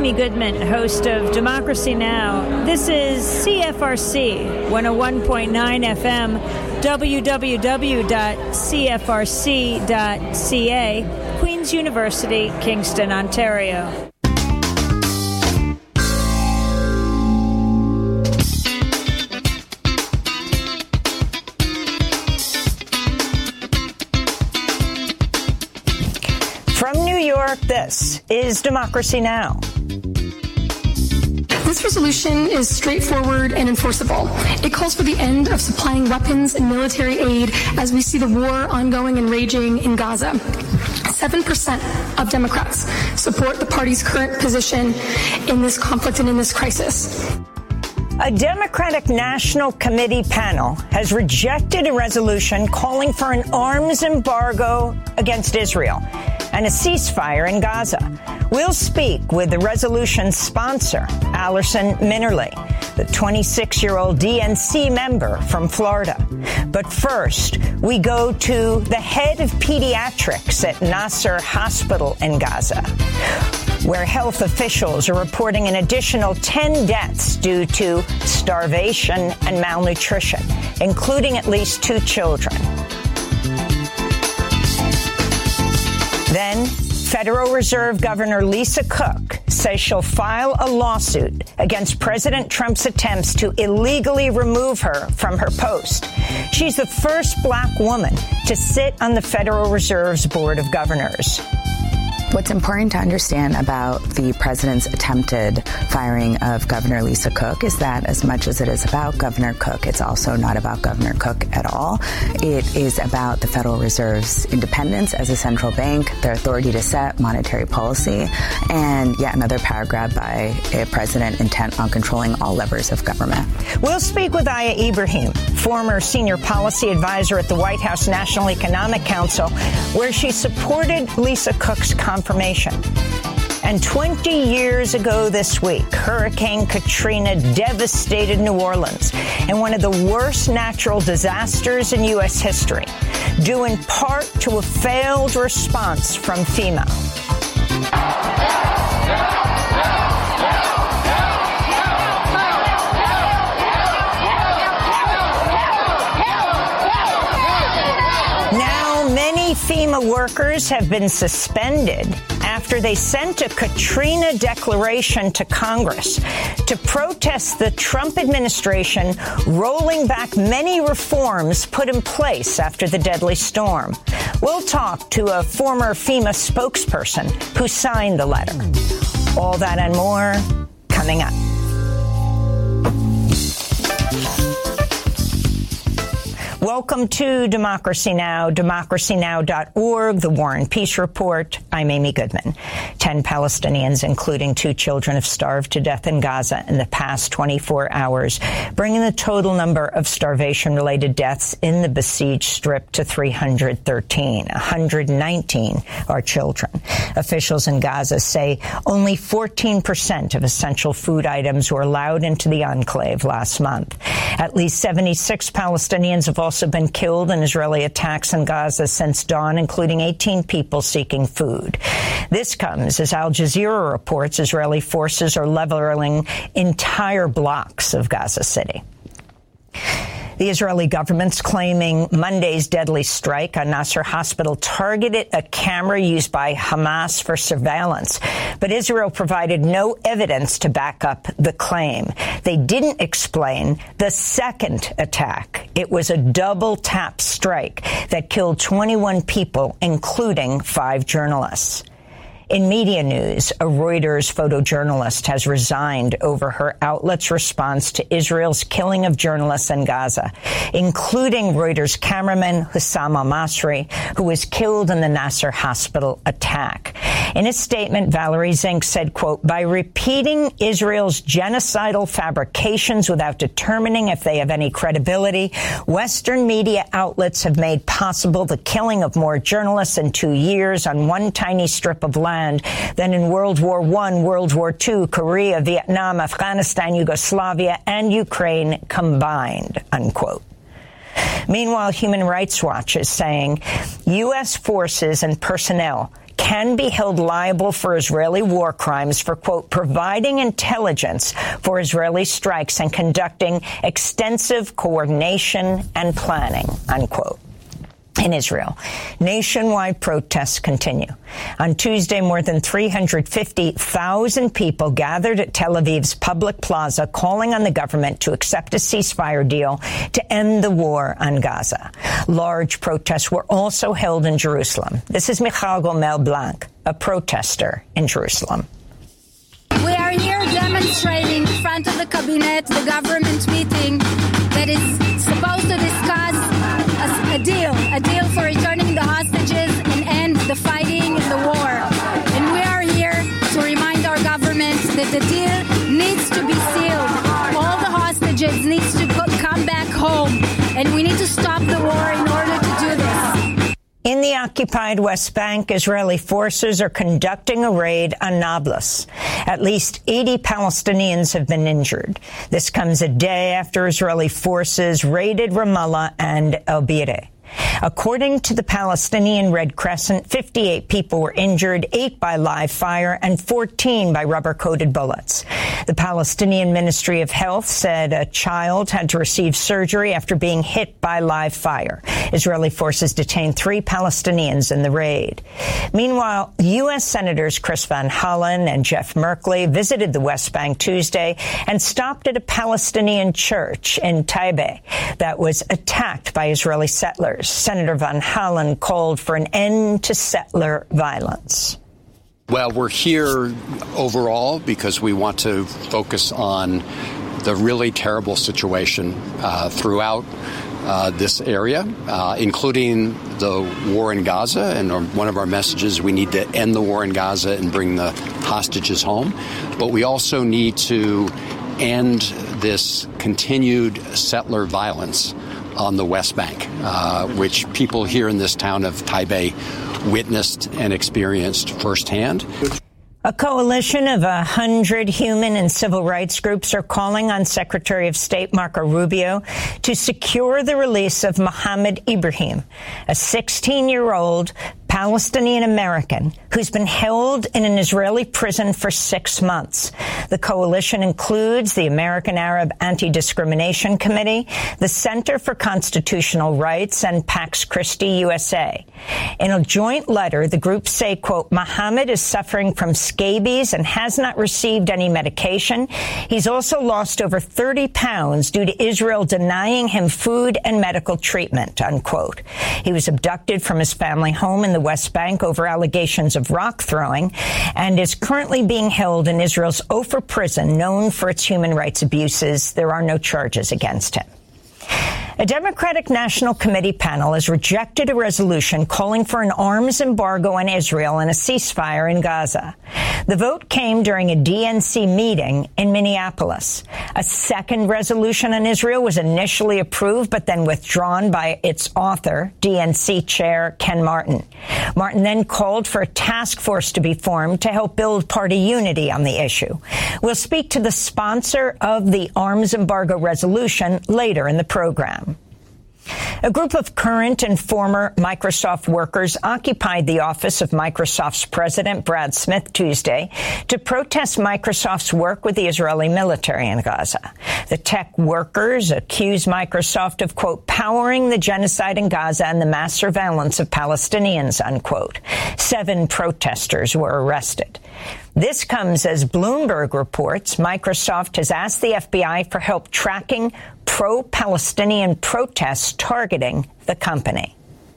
Amy Goodman, host of Democracy Now! This is CFRC 101.9 FM, www.cfrc.ca, Queen's University, Kingston, Ontario. From New York, this is Democracy Now! This resolution is straightforward and enforceable. It calls for the end of supplying weapons and military aid as we see the war ongoing and raging in Gaza. 7% of Democrats support the party's current position in this conflict and in this crisis. A Democratic National Committee panel has rejected a resolution calling for an arms embargo against Israel and a ceasefire in Gaza. We'll speak with the resolution's sponsor, Alison Minnerly, the 26-year-old DNC member from Florida. But first, we go to the head of pediatrics at Nasser Hospital in Gaza, where health officials are reporting an additional 10 deaths due to starvation and malnutrition, including at least 2 children. Then, Federal Reserve Governor Lisa Cook says she'll file a lawsuit against President Trump's attempts to illegally remove her from her post. She's the first black woman to sit on the Federal Reserve's Board of Governors. What's important to understand about the president's attempted firing of Governor Lisa Cook is that as much as it is about Governor Cook, it's also not about Governor Cook at all. It is about the Federal Reserve's independence as a central bank, their authority to set monetary policy, and yet another power grab by a president intent on controlling all levers of government. We'll speak with Aya Ibrahim, former senior policy advisor at the White House National Economic Council, where she supported Lisa Cook's confirmation. And 20 years ago this week, Hurricane Katrina devastated New Orleans in one of the worst natural disasters in U.S. history, due in part to a failed response from FEMA. FEMA workers have been suspended after they sent a Katrina declaration to Congress to protest the Trump administration rolling back many reforms put in place after the deadly storm. We'll talk to a former FEMA spokesperson who signed the letter. All that and more coming up. Welcome to Democracy Now!, democracynow.org, The War and Peace Report. I'm Amy Goodman. 10 Palestinians, including 2 children, have starved to death in Gaza in the past 24 hours, bringing the total number of starvation-related deaths in the besieged Strip to 313. 119 are children. Officials in Gaza say only 14% of essential food items were allowed into the enclave last month. At least 76 Palestinians have also been killed in Israeli attacks in Gaza since dawn, including 18 people seeking food. This comes as Al Jazeera reports Israeli forces are leveling entire blocks of Gaza City. The Israeli government's claiming Monday's deadly strike on Nasser Hospital targeted a camera used by Hamas for surveillance, but Israel provided no evidence to back up the claim. They didn't explain the second attack. It was a double-tap strike that killed 21 people, including 5 journalists. In media news, a Reuters photojournalist has resigned over her outlet's response to Israel's killing of journalists in Gaza, including Reuters cameraman Hussam al-Masri, who was killed in the Nasser Hospital attack. In a statement, Valerie Zink said, quote, "By repeating Israel's genocidal fabrications without determining if they have any credibility, Western media outlets have made possible the killing of more journalists in 2 years on one tiny strip of land than in World War I, World War II, Korea, Vietnam, Afghanistan, Yugoslavia, and Ukraine combined," unquote. Meanwhile, Human Rights Watch is saying U.S. forces and personnel can be held liable for Israeli war crimes for, quote, providing intelligence for Israeli strikes and conducting extensive coordination and planning, unquote. In Israel, nationwide protests continue. On Tuesday, more than 350,000 people gathered at Tel Aviv's public plaza, calling on the government to accept a ceasefire deal to end the war on Gaza. Large protests were also held in Jerusalem. This is Michal Gomel-Blanc, a protester in Jerusalem. We are here demonstrating in front of the cabinet, the government meeting that is supposed to discuss a deal for returning the hostages and end the fighting and the war. And we are here to remind our government that the deal needs to be sealed. All the hostages needs to come back home, and we need to stop the war in order to do this. In the occupied West Bank, Israeli forces are conducting a raid on Nablus. At least 80 Palestinians have been injured. This comes a day after Israeli forces raided Ramallah and El Bireh. According to the Palestinian Red Crescent, 58 people were injured, 8 by live fire and 14 by rubber-coated bullets. The Palestinian Ministry of Health said a child had to receive surgery after being hit by live fire. Israeli forces detained 3 Palestinians in the raid. Meanwhile, U.S. Senators Chris Van Hollen and Jeff Merkley visited the West Bank Tuesday and stopped at a Palestinian church in Taibe that was attacked by Israeli settlers. Senator Van Hollen called for an end to settler violence. Well, we're here overall because we want to focus on the really terrible situation throughout this area, including the war in Gaza. And one of our messages, we need to end the war in Gaza and bring the hostages home. But we also need to end this continued settler violence on the West Bank, which people here in this town of Taibe witnessed and experienced firsthand. A coalition of 100 human and civil rights groups are calling on Secretary of State Marco Rubio to secure the release of Mohammed Ibrahim, a 16-year-old Palestinian American who's been held in an Israeli prison for 6 months. The coalition includes the American Arab Anti-Discrimination Committee, the Center for Constitutional Rights, and Pax Christi USA. In a joint letter, the groups say, quote, Mohammed is suffering from scabies and has not received any medication. He's also lost over 30 pounds due to Israel denying him food and medical treatment, unquote. He was abducted from his family home in the West Bank over allegations of rock throwing and is currently being held in Israel's Ofer prison, known for its human rights abuses. There are no charges against him. A Democratic National Committee panel has rejected a resolution calling for an arms embargo on Israel and a ceasefire in Gaza. The vote came during a DNC meeting in Minneapolis. A second resolution on Israel was initially approved, but then withdrawn by its author, DNC Chair Ken Martin. Martin then called for a task force to be formed to help build party unity on the issue. We'll speak to the sponsor of the arms embargo resolution later in the program. A group of current and former Microsoft workers occupied the office of Microsoft's president, Brad Smith, Tuesday to protest Microsoft's work with the Israeli military in Gaza. The tech workers accused Microsoft of, quote, powering the genocide in Gaza and the mass surveillance of Palestinians, unquote. 7 protesters were arrested. This comes as Bloomberg reports Microsoft has asked the FBI for help tracking pro-Palestinian protests targeting the company.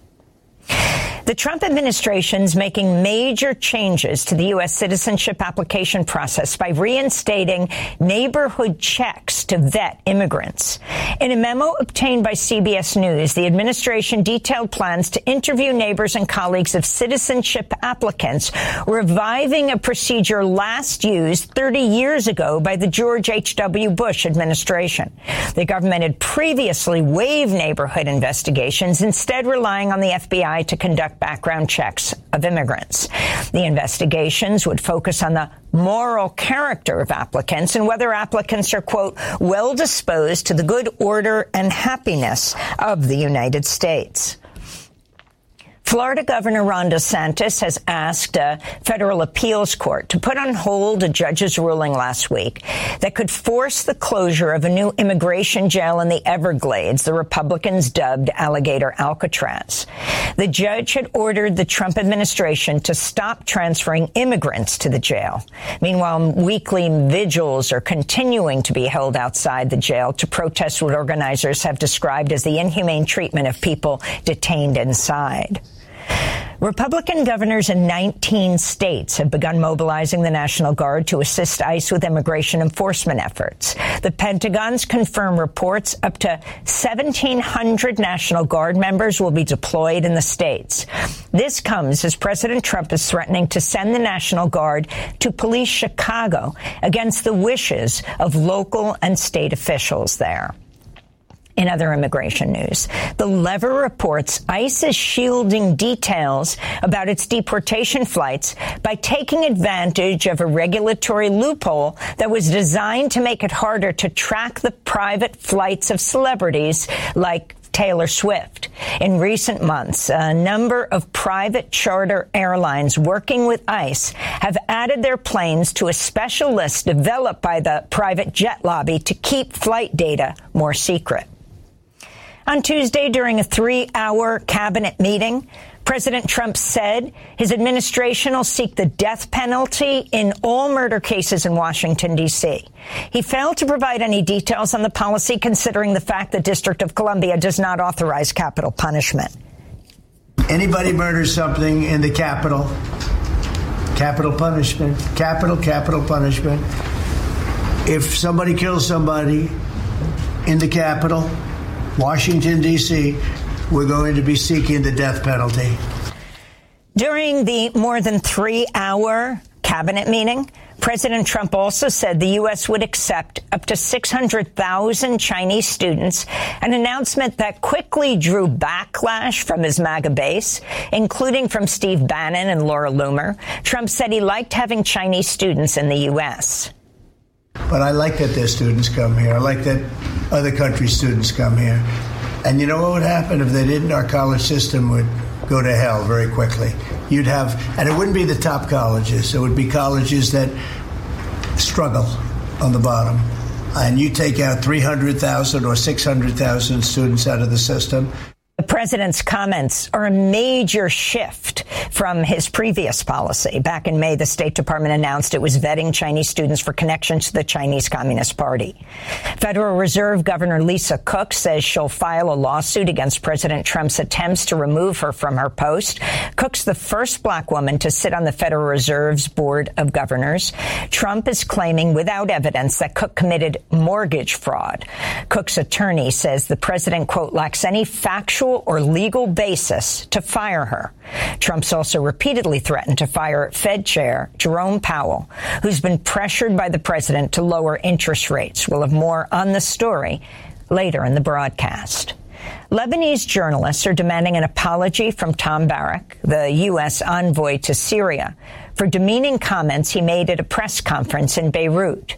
The Trump administration's making major changes to the U.S. citizenship application process by reinstating neighborhood checks to vet immigrants. In a memo obtained by CBS News, the administration detailed plans to interview neighbors and colleagues of citizenship applicants, reviving a procedure last used 30 years ago by the George H.W. Bush administration. The government had previously waived neighborhood investigations, instead relying on the FBI to conduct background checks of immigrants. The investigations would focus on the moral character of applicants and whether applicants are, quote, well disposed to the good order and happiness of the United States. Florida Governor Ron DeSantis has asked a federal appeals court to put on hold a judge's ruling last week that could force the closure of a new immigration jail in the Everglades, the Republicans dubbed Alligator Alcatraz. The judge had ordered the Trump administration to stop transferring immigrants to the jail. Meanwhile, weekly vigils are continuing to be held outside the jail to protest what organizers have described as the inhumane treatment of people detained inside. Republican governors in 19 states have begun mobilizing the National Guard to assist ICE with immigration enforcement efforts. The Pentagon's confirmed reports up to 1,700 National Guard members will be deployed in the states. This comes as President Trump is threatening to send the National Guard to police Chicago against the wishes of local and state officials there. In other immigration news, The Lever reports ICE is shielding details about its deportation flights by taking advantage of a regulatory loophole that was designed to make it harder to track the private flights of celebrities like Taylor Swift. In recent months, a number of private charter airlines working with ICE have added their planes to a special list developed by the private jet lobby to keep flight data more secret. On Tuesday, during a 3-hour cabinet meeting, President Trump said his administration will seek the death penalty in all murder cases in Washington, D.C. He failed to provide any details on the policy, considering the fact the District of Columbia does not authorize capital punishment. Anybody murders something in the Capitol, capital punishment, capital punishment. If somebody kills somebody in the Capitol, Washington, D.C., we're going to be seeking the death penalty. During the more than 3-hour cabinet meeting, President Trump also said the U.S. would accept up to 600,000 Chinese students, an announcement that quickly drew backlash from his MAGA base, including from Steve Bannon and Laura Loomer. Trump said he liked having Chinese students in the U.S. But I like that their students come here. I like that other countries' students come here. And you know what would happen if they didn't? Our college system would go to hell very quickly. You'd have, and it wouldn't be the top colleges. It would be colleges that struggle on the bottom. And you take out 300,000 or 600,000 students out of the system. The president's comments are a major shift from his previous policy. Back in May, the State Department announced it was vetting Chinese students for connections to the Chinese Communist Party. Federal Reserve Governor Lisa Cook says she'll file a lawsuit against President Trump's attempts to remove her from her post. Cook's the first black woman to sit on the Federal Reserve's Board of Governors. Trump is claiming without evidence that Cook committed mortgage fraud. Cook's attorney says the president, quote, lacks any factual or legal basis to fire her. Trump's also repeatedly threatened to fire Fed Chair Jerome Powell, who's been pressured by the president to lower interest rates. We'll have more on the story later in the broadcast. Lebanese journalists are demanding an apology from Tom Barak, the U.S. envoy to Syria, for demeaning comments he made at a press conference in Beirut.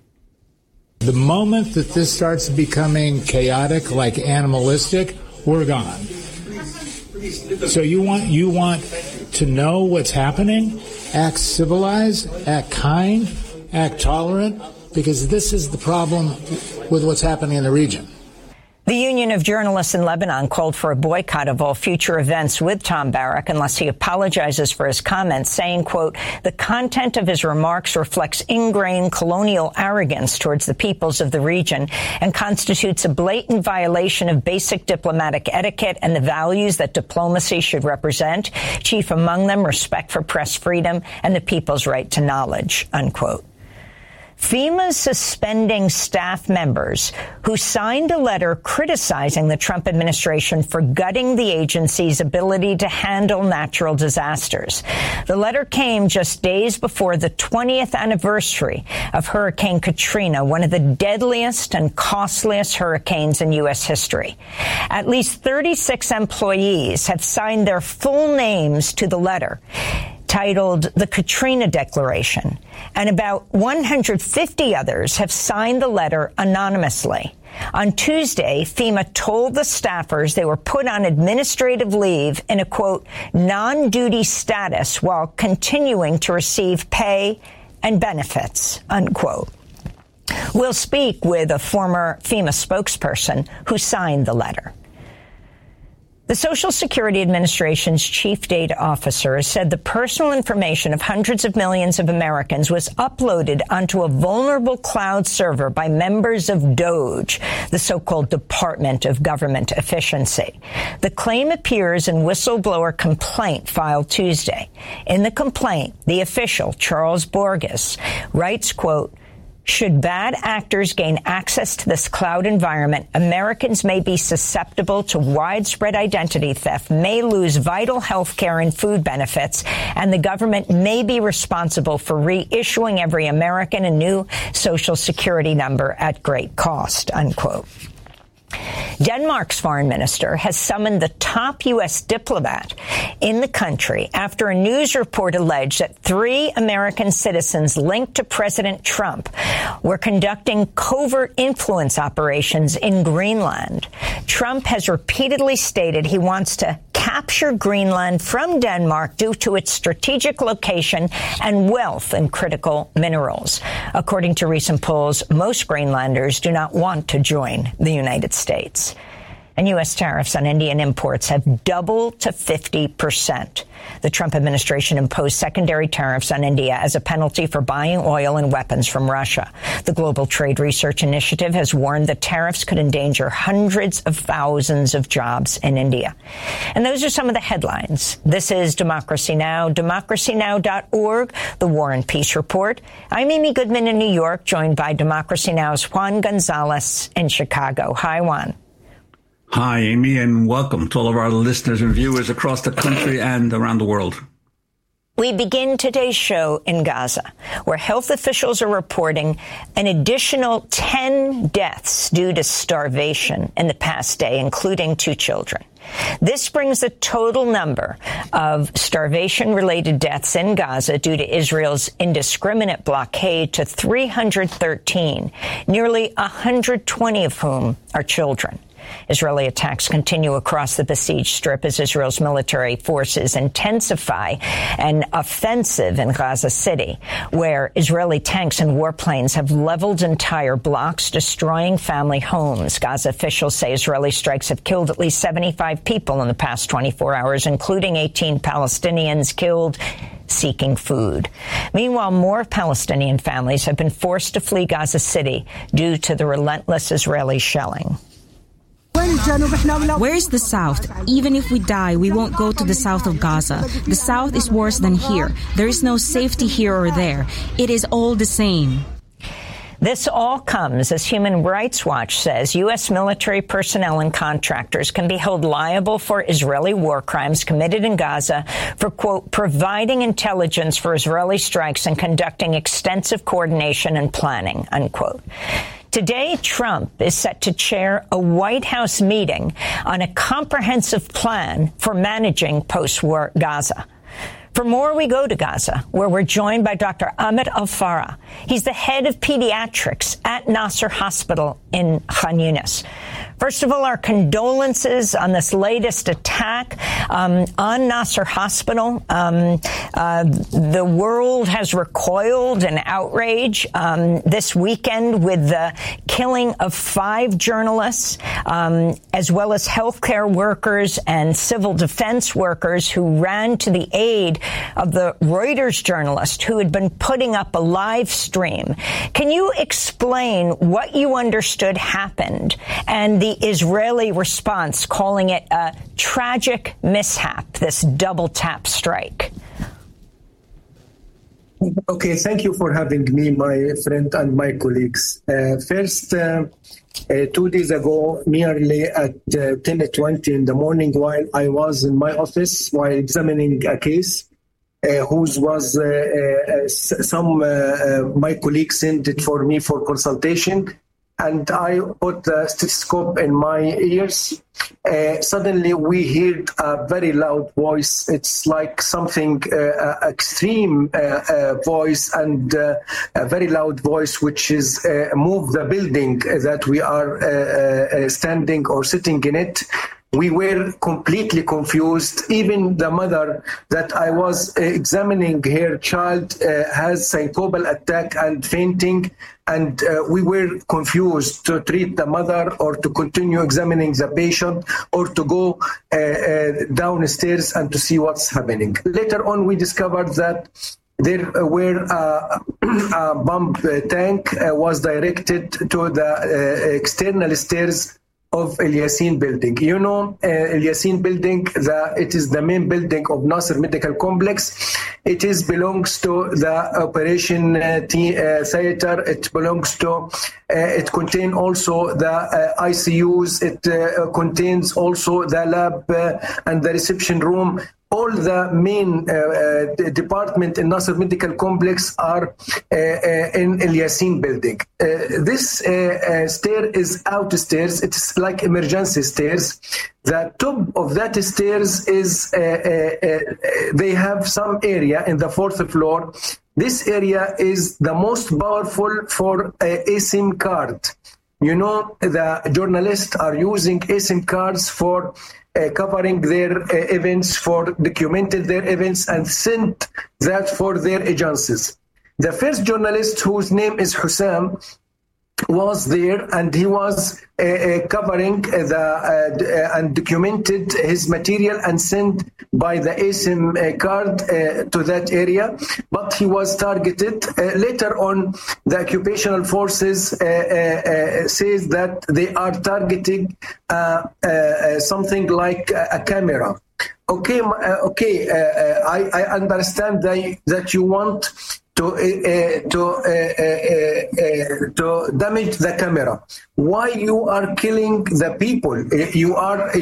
The moment that this starts becoming chaotic, like animalistic, we're gone. So you want to know what's happening? Act civilized, act kind, act tolerant, because this is the problem with what's happening in the region. The Union of Journalists in Lebanon called for a boycott of all future events with Tom Barak unless he apologizes for his comments, saying, quote, the content of his remarks reflects ingrained colonial arrogance towards the peoples of the region and constitutes a blatant violation of basic diplomatic etiquette and the values that diplomacy should represent, chief among them respect for press freedom and the people's right to knowledge, unquote. FEMA's suspending staff members who signed a letter criticizing the Trump administration for gutting the agency's ability to handle natural disasters. The letter came just days before the 20th anniversary of Hurricane Katrina, one of the deadliest and costliest hurricanes in U.S. history. At least 36 employees have signed their full names to the letter, titled the Katrina Declaration, and about 150 others have signed the letter anonymously. On Tuesday, FEMA told the staffers they were put on administrative leave in a, quote, non-duty status while continuing to receive pay and benefits, unquote. We'll speak with a former FEMA spokesperson who signed the letter. The Social Security Administration's chief data officer has said the personal information of hundreds of millions of Americans was uploaded onto a vulnerable cloud server by members of DOGE, the so-called Department of Government Efficiency. The claim appears in whistleblower complaint filed Tuesday. In the complaint, the official, Charles Borges, writes, quote, should bad actors gain access to this cloud environment, Americans may be susceptible to widespread identity theft, may lose vital health care and food benefits, and the government may be responsible for reissuing every American a new Social Security number at great cost, unquote. Denmark's foreign minister has summoned the top U.S. diplomat in the country after a news report alleged that 3 American citizens linked to President Trump were conducting covert influence operations in Greenland. Trump has repeatedly stated he wants to capture Greenland from Denmark due to its strategic location and wealth in critical minerals. According to recent polls, most Greenlanders do not want to join the United States. And U.S. tariffs on Indian imports have doubled to 50%. The Trump administration imposed secondary tariffs on India as a penalty for buying oil and weapons from Russia. The Global Trade Research Initiative has warned that tariffs could endanger hundreds of thousands of jobs in India. And those are some of the headlines. This is Democracy Now!, democracynow.org, the War and Peace Report. I'm Amy Goodman in New York, joined by Democracy Now!'s Juan Gonzalez in Chicago. Hi, Juan. Hi, Amy, and welcome to all of our listeners and viewers across the country and around the world. We begin today's show in Gaza, where health officials are reporting an additional 10 deaths due to starvation in the past day, including 2 children. This brings the total number of starvation-related deaths in Gaza due to Israel's indiscriminate blockade to 313, nearly 120 of whom are children. Israeli attacks continue across the besieged Strip as Israel's military forces intensify an offensive in Gaza City, where Israeli tanks and warplanes have leveled entire blocks, destroying family homes. Gaza officials say Israeli strikes have killed at least 75 people in the past 24 hours, including 18 Palestinians killed seeking food. Meanwhile, more Palestinian families have been forced to flee Gaza City due to the relentless Israeli shelling. Where is the South? Even if we die, we won't go to the south of Gaza. The South is worse than here. There is no safety here or there. It is all the same. This all comes as Human Rights Watch says U.S. military personnel and contractors can be held liable for Israeli war crimes committed in Gaza for, quote, providing intelligence for Israeli strikes and conducting extensive coordination and planning, unquote. Today, Trump is set to chair a White House meeting on a comprehensive plan for managing post-war Gaza. For more, we go to Gaza, where we're joined by Dr. Ahmed Al-Farah. He's the head of pediatrics at Nasser Hospital in Khan Yunis. First of all, our condolences on this latest attack on Nasser Hospital. The world has recoiled in outrage this weekend with the killing of 5 journalists, as well as healthcare workers and civil defense workers who ran to the aid of the Reuters journalist who had been putting up a live stream. Can you explain what you understood happened and the Israeli response, calling it a tragic mishap, this double tap strike? Okay, thank you for having me, my friend and my colleagues. First, 2 days ago, nearly at 10:20 in the morning, while I was in my office while examining a case, whose was my colleagues sent it for me for consultation. and I put the stethoscope in my ears. Suddenly we heard a very loud voice. It's like something extreme voice and a very loud voice, which is move the building that we are standing or sitting in it. We were completely confused. Even the mother that I was examining, her child has syncopal attack and fainting, and we were confused to treat the mother or to continue examining the patient or to go downstairs and to see what's happening. Later on, we discovered that there were a pump tank was directed to the external stairs of Al Yassin building. You know, Al Yassin building, it is the main building of Nasser Medical Complex. It belongs to the operation theater. It belongs to, it contains also the ICUs. It contains also the lab and the reception room. All the main department in Nasser Medical Complex are in Al Yassin building. This stair is outstairs. It's like emergency stairs. The top of that stairs is, they have some area in the 4th floor. This area is the most powerful for eSIM card. You know, the journalists are using eSIM cards for covering their events, for documented their events and sent that for their agencies. The first journalist, whose name is Hussam, was there, and he was covering and documented his material and sent by the eSIM card to that area, but he was targeted. Later on, the occupational forces says that they are targeting something like a camera. Okay, I understand that you want to damage the camera. Why you are killing the people? You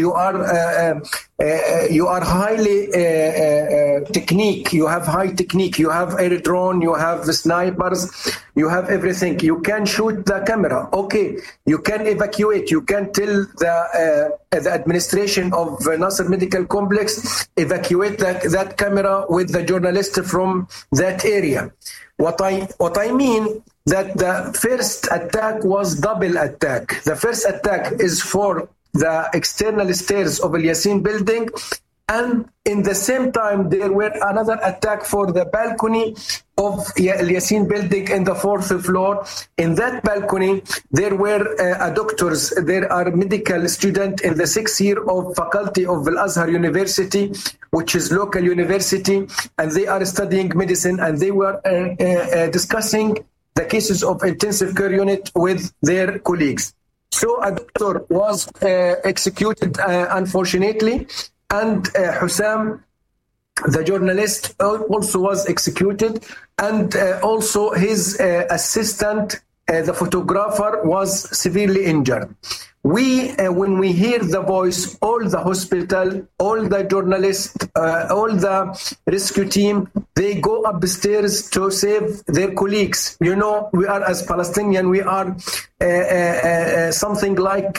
are highly technique. You have high technique. You have air drone. You have snipers. You have everything. You can shoot the camera. Okay, you can evacuate. You can tell the administration of Nasser Medical Complex evacuate that camera with the journalist from that area. What I mean that the first attack was double attack. The first attack is for the external stairs of Al Yassin building, and in the same time there were another attack for the balcony of Al Yassin building in the 4th floor. In that balcony there were doctors. There are medical students in the 6th year of faculty of Al Azhar University, which is local university, and they are studying medicine, and they were discussing the cases of intensive care unit with their colleagues. So a doctor was executed, unfortunately, and Hussam, the journalist, also was executed, and also his assistant, the photographer, was severely injured. When we hear the voice, all the hospital, all the journalists, all the rescue team, they go upstairs to save their colleagues. You know, we are, as Palestinian, we are something like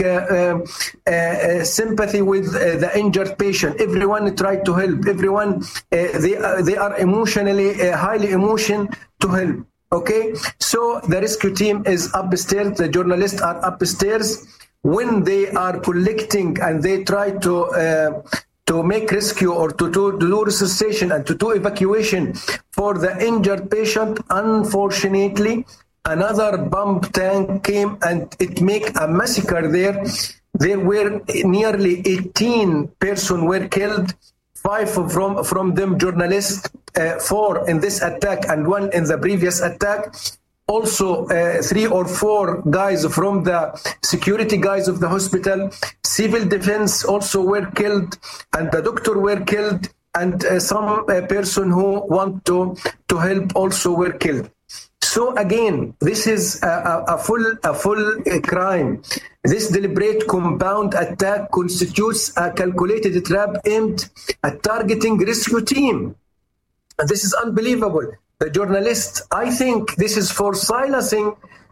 sympathy with the injured patient. Everyone tried to help. Everyone, they are emotionally, highly emotional to help. Okay, so the rescue team is upstairs. The journalists are upstairs. When they are collecting and they try to make rescue or to do resuscitation and to do evacuation for the injured patient, unfortunately, another bomb tank came and it made a massacre there. There were nearly 18 persons were killed, 5 from them journalists, 4 in this attack and 1 in the previous attack. Also, 3 or 4 guys from the security guys of the hospital, civil defense also were killed, and the doctor were killed, and some person who want to help also were killed. So again, this is a full crime. This deliberate compound attack constitutes a calculated trap aimed at targeting rescue team. And this is unbelievable. The journalists, I think this is for silencing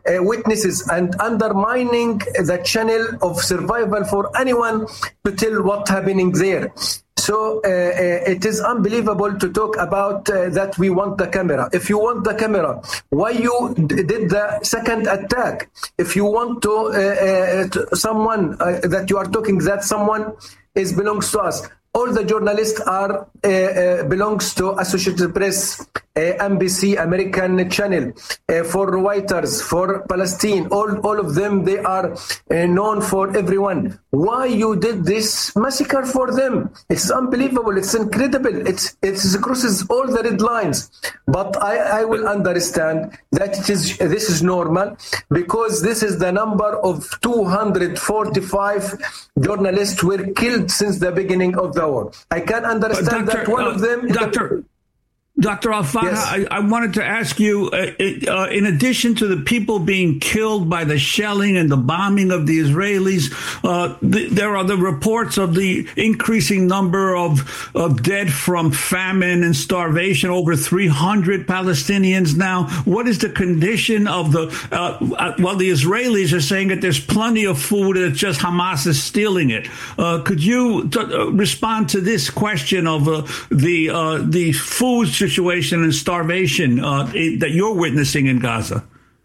witnesses and undermining the channel of survival for anyone to tell what's happening there. So it is unbelievable to talk about that we want the camera. If you want the camera, why you did the second attack? If you want to someone that you are talking that someone belongs to us. All the journalists are belongs to Associated Press, NBC, American Channel, for Reuters, for Palestine. All of them, they are known for everyone. Why you did this massacre for them? It's unbelievable. It's incredible. It crosses all the red lines. But I will understand that this is normal, because this is the number of 245 journalists were killed since the beginning of the war. I can understand that one of them... Dr. Al-Fatah, yes. I wanted to ask you, in addition to the people being killed by the shelling and the bombing of the Israelis, there are the reports of the increasing number of dead from famine and starvation, over 300 Palestinians now. What is the condition of the Israelis are saying that there's plenty of food, it's just Hamas is stealing it. Could you respond to this question of the food situation and starvation that you're witnessing in Gaza?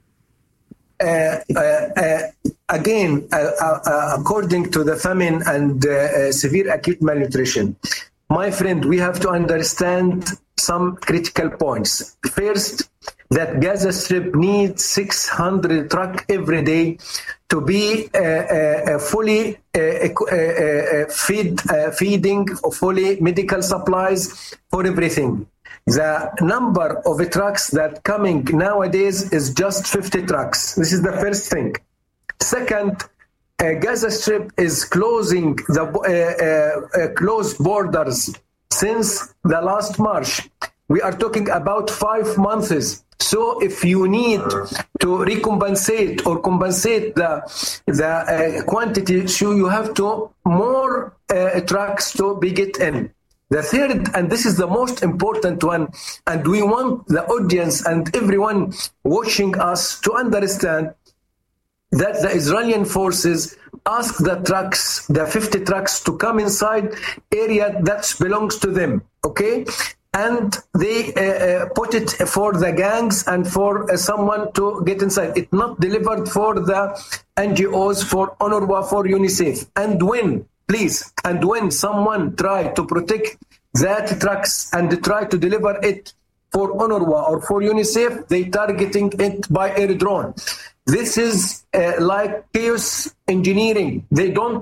Again, according to the famine and severe acute malnutrition, my friend, we have to understand some critical points. First, that Gaza Strip needs 600 trucks every day to be fully feeding, fully medical supplies for everything. The number of trucks that coming nowadays is just 50 trucks. This is the first thing. Second, Gaza Strip is closing the closed borders since the last March. We are talking about 5 months. So if you need to recompensate or compensate the quantity, so you have to more trucks to be get in. The third, and this is the most important one, and we want the audience and everyone watching us to understand that the Israeli forces ask the trucks, the 50 trucks, to come inside area that belongs to them, okay? And they put it for the gangs and for someone to get inside. It's not delivered for the NGOs, for UNRWA, for UNICEF. And when someone try to protect that trucks and try to deliver it for UNRWA or for UNICEF, they targeting it by air drone. This is like chaos engineering. Among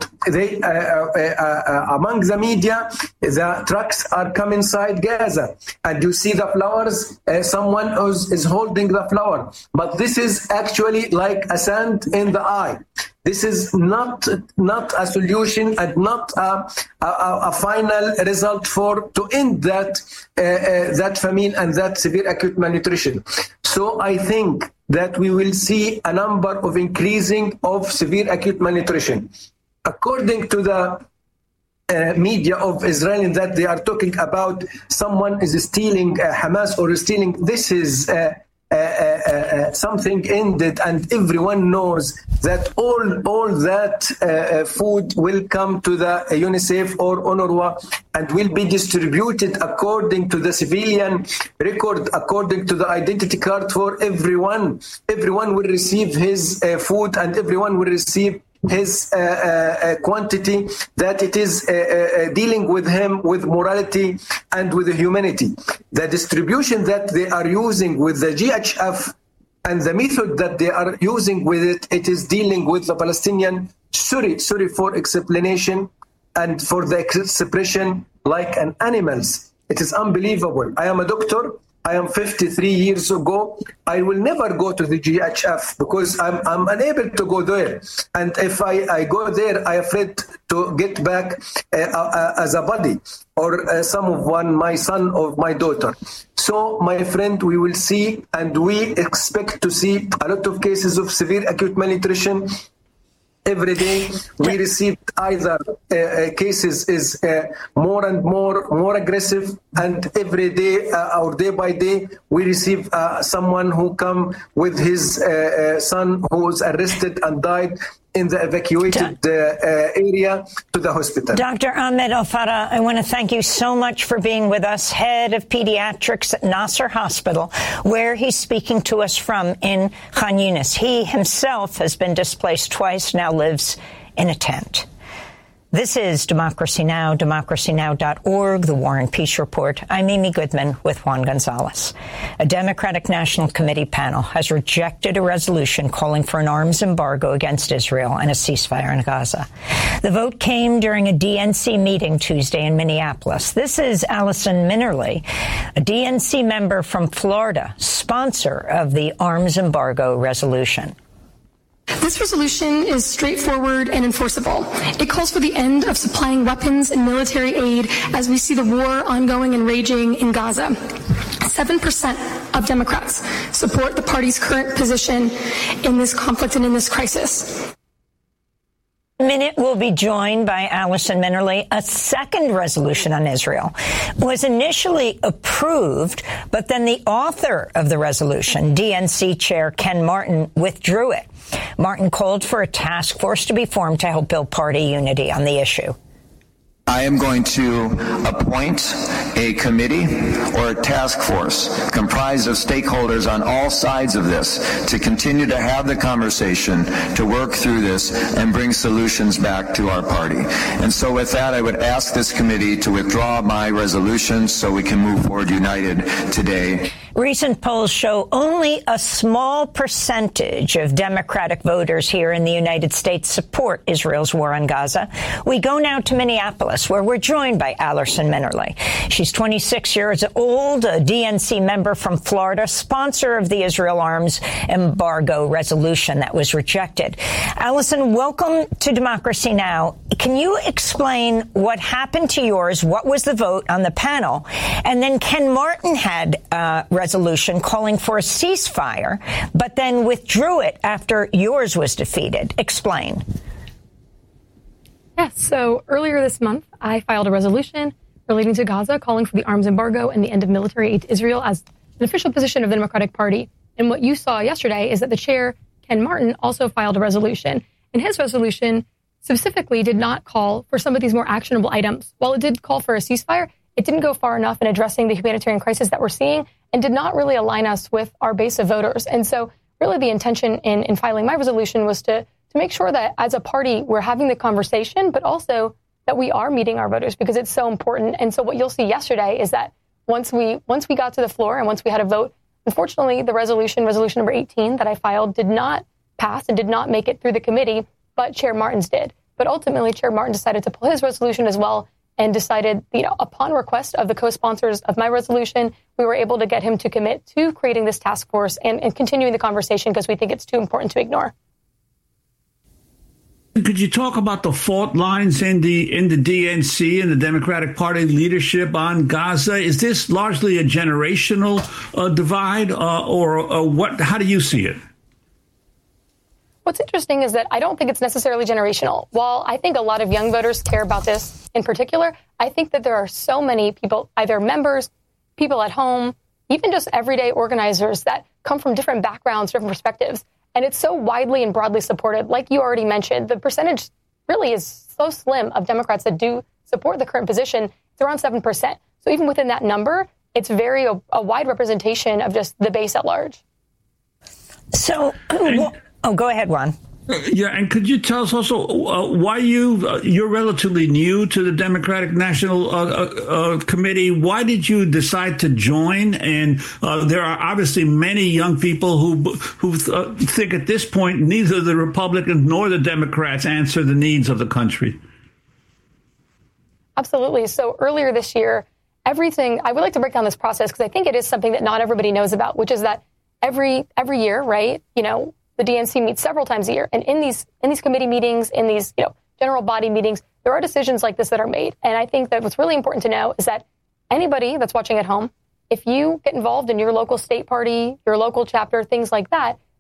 the media, the trucks are come inside Gaza, and you see the flowers. Someone is holding the flower, but this is actually like a sand in the eye. This is not a solution and not a final result to end that famine and that severe acute malnutrition. So I think that we will see a number of increasing of severe acute malnutrition. According to the media of Israel, that they are talking about someone is stealing Hamas or stealing, this is something ended, and everyone knows that all that food will come to the UNICEF or UNRWA and will be distributed according to the civilian record, according to the identity card for everyone. Everyone will receive his food, and everyone will receive his quantity, that it is dealing with him with morality and with humanity. The distribution that they are using with the GHF and the method that they are using with it is dealing with the Palestinian, sorry for explanation and for the expression, like an animals. It is unbelievable. I am a doctor. I am 53 years ago. I will never go to the GHF because I'm unable to go there. And if I go there, I'm afraid to get back as a body or my son or my daughter. So, my friend, we will see, and we expect to see a lot of cases of severe acute malnutrition every day we receive either cases is more and more aggressive, and every day or day by day we receive someone who come with his son who was arrested and died in the evacuated area to the hospital. Dr. Ahmed Al-Farah, I want to thank you so much for being with us, head of pediatrics at Nasser Hospital, where he's speaking to us from in Khan Yunis. He himself has been displaced twice, now lives in a tent. This is Democracy Now!, democracynow.org, The War and Peace Report. I'm Amy Goodman with Juan Gonzalez. A Democratic National Committee panel has rejected a resolution calling for an arms embargo against Israel and a ceasefire in Gaza. The vote came during a DNC meeting Tuesday in Minneapolis. This is Allison Minnerly, a DNC member from Florida, sponsor of the arms embargo resolution. This resolution is straightforward and enforceable. It calls for the end of supplying weapons and military aid as we see the war ongoing and raging in Gaza. 7% of Democrats support the party's current position in this conflict and in this crisis. Minute will be joined by Allison Minnerly. A second resolution on Israel was initially approved, but then the author of the resolution, DNC Chair Ken Martin, withdrew it. Martin called for a task force to be formed to help build party unity on the issue. I am going to appoint a committee or a task force comprised of stakeholders on all sides of this to continue to have the conversation, to work through this and bring solutions back to our party. And so with that, I would ask this committee to withdraw my resolution so we can move forward united today. Recent polls show only a small percentage of Democratic voters here in the United States support Israel's war on Gaza. We go now to Minneapolis, where we're joined by Allison Minnerly. She's 26 years old, a DNC member from Florida, sponsor of the Israel arms embargo resolution that was rejected. Allison, welcome to Democracy Now! Can you explain what happened to yours? What was the vote on the panel? And then Ken Martin had resolution calling for a ceasefire, but then withdrew it after yours was defeated. Explain. Yes, so earlier this month, I filed a resolution relating to Gaza calling for the arms embargo and the end of military aid to Israel as an official position of the Democratic Party. And what you saw yesterday is that the chair, Ken Martin, also filed a resolution. And his resolution specifically did not call for some of these more actionable items. While it did call for a ceasefire, it didn't go far enough in addressing the humanitarian crisis that we're seeing and did not really align us with our base of voters. And so really the intention in filing my resolution was to make sure that as a party, we're having the conversation, but also that we are meeting our voters because it's so important. And so what you'll see yesterday is that once we got to the floor and once we had a vote, unfortunately, the resolution number 18 that I filed did not pass and did not make it through the committee, but Chair Martin's did. But ultimately, Chair Martin decided to pull his resolution as well and decided, upon request of the co-sponsors of my resolution, we were able to get him to commit to creating this task force and continuing the conversation because we think it's too important to ignore. Could you talk about the fault lines in the DNC and the Democratic Party leadership on Gaza? Is this largely a generational divide or what? How do you see it? What's interesting is that I don't think it's necessarily generational. While I think a lot of young voters care about this in particular, I think that there are so many people, either members, people at home, even just everyday organizers that come from different backgrounds, different perspectives. And it's so widely and broadly supported. Like you already mentioned, the percentage really is so slim of Democrats that do support the current position. It's around 7%. So even within that number, it's a wide representation of just the base at large. So, go ahead, Juan. Yeah, and could you tell us also why you're relatively new to the Democratic National Committee. Why did you decide to join? And there are obviously many young people who think at this point neither the Republicans nor the Democrats answer the needs of the country. Absolutely. So earlier this year, I would like to break down this process because I think it is something that not everybody knows about, which is that every year, right, the DNC meets several times a year. And in these committee meetings, in these general body meetings, there are decisions like this that are made. And I think that what's really important to know is that anybody that's watching at home, if you get involved in your local state party, your local chapter, things like that,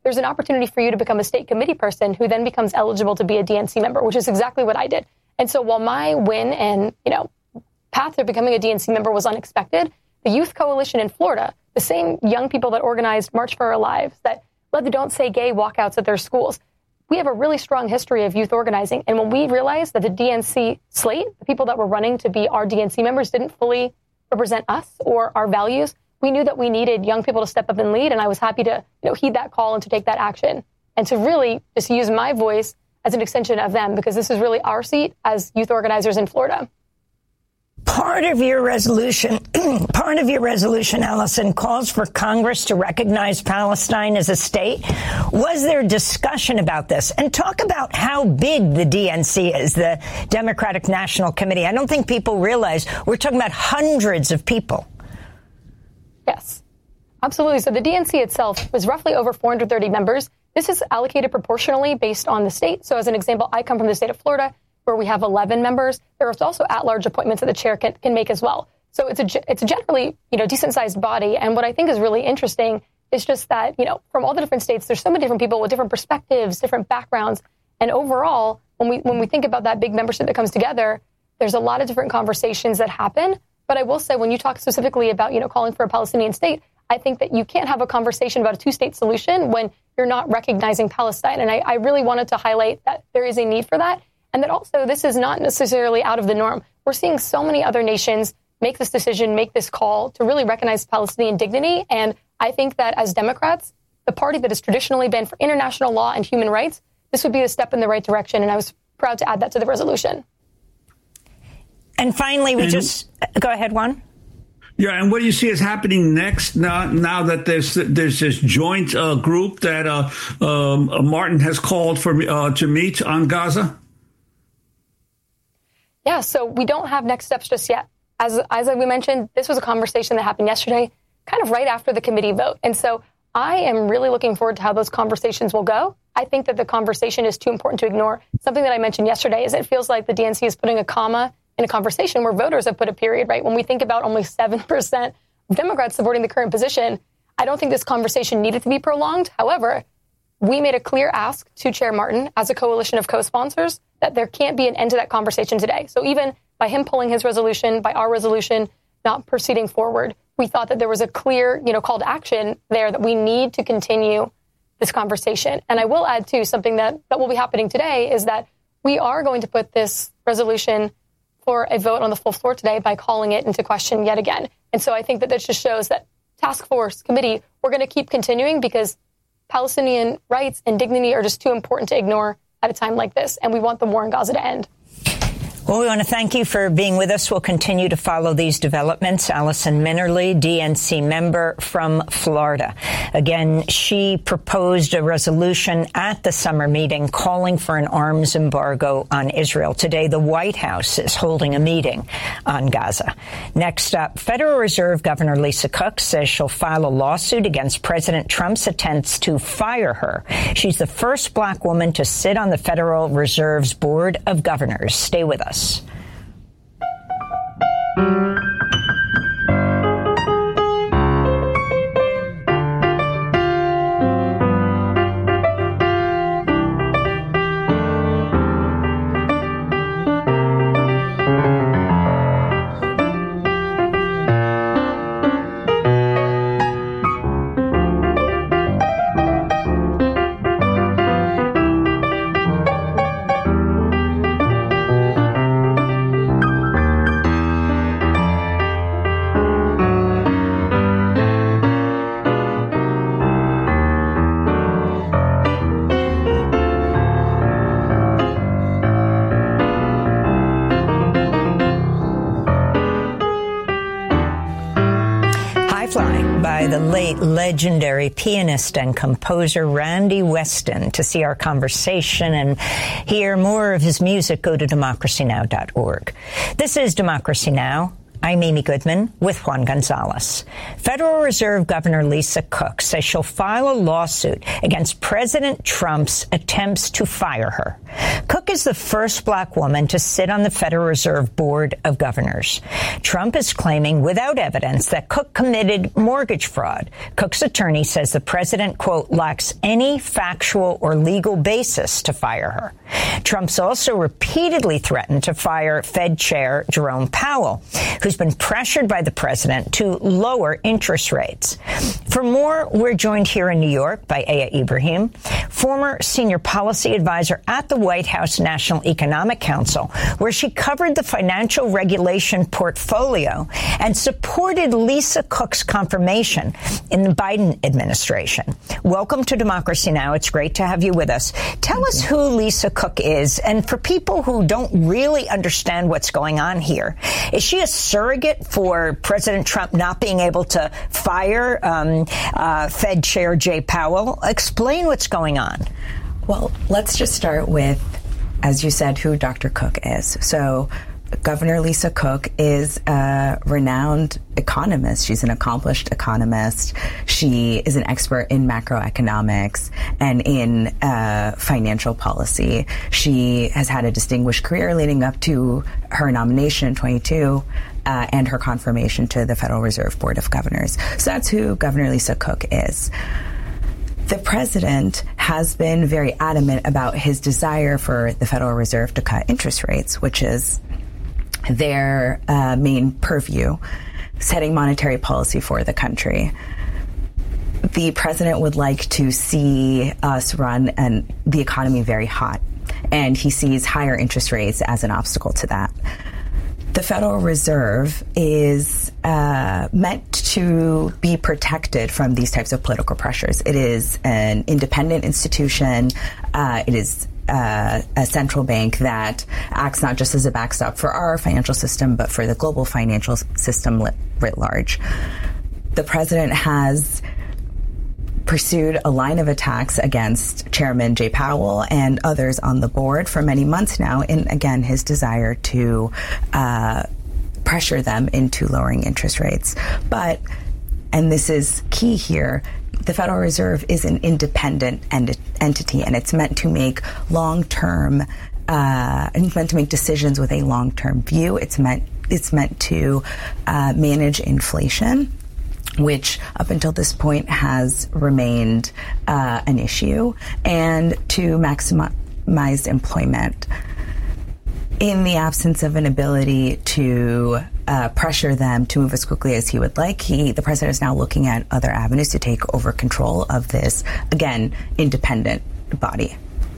there's an opportunity for you to become a state committee person who then becomes eligible to be a DNC member, which is exactly what I did. And so while my win and, path to becoming a DNC member was unexpected, the Youth Coalition in Florida, the same young people that organized March for Our Lives, that led the Don't Say Gay walkouts at their schools, we have a really strong history of youth organizing. And when we realized that the DNC slate, the people that were running to be our DNC members, didn't fully represent us or our values, we knew that we needed young people to step up and lead. And I was happy to heed that call and to take that action and to really just use my voice as an extension of them, because this is really our seat as youth organizers in Florida. Part of your resolution, Allison, calls for Congress to recognize Palestine as a state. Was there discussion about this? And talk about how big the DNC is, the Democratic National Committee. I don't think people realize we're talking about hundreds of people. Yes, absolutely. So the DNC itself was roughly over 430 members. This is allocated proportionally based on the state. So as an example, I come from the state of Florida, where we have 11 members. There are also at-large appointments that the chair can make as well. So it's a generally, decent-sized body. And what I think is really interesting is just that, from all the different states, there's so many different people with different perspectives, different backgrounds. And overall, when we think about that big membership that comes together, there's a lot of different conversations that happen. But I will say, when you talk specifically about, calling for a Palestinian state, I think that you can't have a conversation about a two-state solution when you're not recognizing Palestine. And I really wanted to highlight that there is a need for that. And that also, this is not necessarily out of the norm. We're seeing so many other nations make this decision, make this call to really recognize Palestinian dignity. And I think that as Democrats, the party that has traditionally been for international law and human rights, this would be a step in the right direction. And I was proud to add that to the resolution. And finally, go ahead, Juan. Yeah, and what do you see is happening next now that there's this joint group that Martin has called for to meet on Gaza? Yeah, so we don't have next steps just yet. As we mentioned, this was a conversation that happened yesterday, kind of right after the committee vote. And so I am really looking forward to how those conversations will go. I think that the conversation is too important to ignore. Something that I mentioned yesterday is it feels like the DNC is putting a comma in a conversation where voters have put a period, right? When we think about only 7% of Democrats supporting the current position, I don't think this conversation needed to be prolonged. However, we made a clear ask to Chair Martin as a coalition of co-sponsors that there can't be an end to that conversation today. So even by him pulling his resolution, by our resolution not proceeding forward, we thought that there was a clear, call to action there that we need to continue this conversation. And I will add, too, something that will be happening today is that we are going to put this resolution for a vote on the full floor today by calling it into question yet again. And so I think that this just shows that task force committee, we're going to keep continuing because Palestinian rights and dignity are just too important to ignore at a time like this. And we want the war in Gaza to end. Well, we want to thank you for being with us. We'll continue to follow these developments. Allison Minnerly, DNC member from Florida. Again, she proposed a resolution at the summer meeting calling for an arms embargo on Israel. Today, the White House is holding a meeting on Gaza. Next up, Federal Reserve Governor Lisa Cook says she'll file a lawsuit against President Trump's attempts to fire her. She's the first black woman to sit on the Federal Reserve's Board of Governors. Stay with us. The late legendary pianist and composer Randy Weston. To see our conversation and hear more of his music, go to democracynow.org. This is Democracy Now! I'm Amy Goodman with Juan Gonzalez. Federal Reserve Governor Lisa Cook says she'll file a lawsuit against President Trump's attempts to fire her. Cook is the first black woman to sit on the Federal Reserve Board of Governors. Trump is claiming without evidence that Cook committed mortgage fraud. Cook's attorney says the president, quote, lacks any factual or legal basis to fire her. Trump's also repeatedly threatened to fire Fed Chair Jerome Powell, who's been pressured by the president to lower interest rates. For more, we're joined here in New York by Aya Ibrahim, former senior policy advisor at the White House National Economic Council, where she covered the financial regulation portfolio and supported Lisa Cook's confirmation in the Biden administration. Welcome to Democracy Now! It's great to have you with us. Tell us who Lisa Cook is, and for people who don't really understand what's going on here, is she a surrogate for President Trump not being able to fire Fed Chair Jay Powell? Explain what's going on. Well, let's just start with, as you said, who Dr. Cook is. So Governor Lisa Cook is a renowned economist. She's an accomplished economist. She is an expert in macroeconomics and in financial policy. She has had a distinguished career leading up to her nomination in 2022 and her confirmation to the Federal Reserve Board of Governors. So that's who Governor Lisa Cook is. The president has been very adamant about his desire for the Federal Reserve to cut interest rates, which is their main purview, setting monetary policy for the country. The president would like to see us run the economy very hot, and he sees higher interest rates as an obstacle to that. The Federal Reserve is meant to be protected from these types of political pressures. It is an independent institution. It is a central bank that acts not just as a backstop for our financial system, but for the global financial system writ large. The president has pursued a line of attacks against Chairman Jay Powell and others on the board for many months now, in, again, his desire to pressure them into lowering interest rates. But, and this is key here, the Federal Reserve is an independent entity, and it's meant to make long-term, it's meant to make decisions with a long-term view. It's meant to manage inflation, which up until this point has remained an issue, and to maximize employment. In the absence of an ability to pressure them to move as quickly as he would like, the president is now looking at other avenues to take over control of this, again, independent body.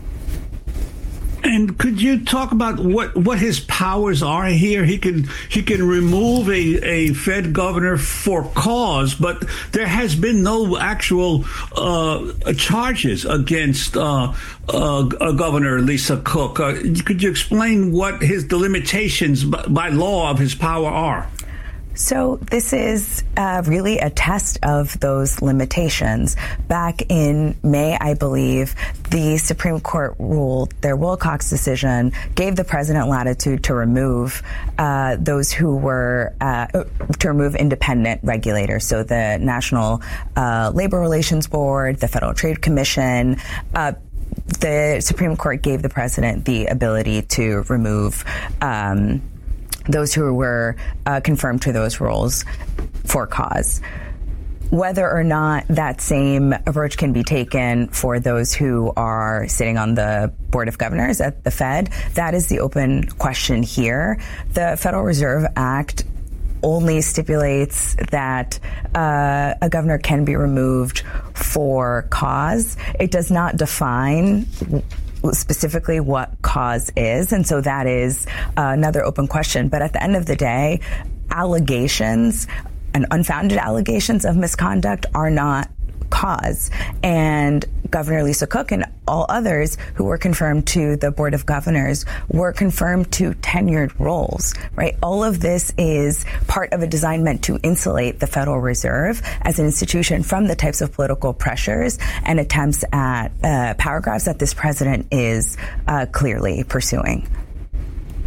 And could you talk about what his powers are here? He can remove a Fed governor for cause, but there has been no actual charges against Governor Lisa Cook. Could you explain what the limitations by law of his power are? So this is really a test of those limitations. Back in May, I believe, the Supreme Court ruled their Wilcox decision gave the president latitude to remove those who were to remove independent regulators. So the National Labor Relations Board, the Federal Trade Commission. The Supreme Court gave the president the ability to remove those who were confirmed to those roles for cause. Whether or not that same approach can be taken for those who are sitting on the Board of Governors at the Fed, that is the open question here. The Federal Reserve Act only stipulates that a governor can be removed for cause. It does not define specifically what cause is, and so that is another open question. But at the end of the day, allegations and unfounded allegations of misconduct are not cause. And Governor Lisa Cook and all others who were confirmed to the Board of Governors were confirmed to tenured roles, right? All of this is part of a design meant to insulate the Federal Reserve as an institution from the types of political pressures and attempts at power grabs that this president is clearly pursuing.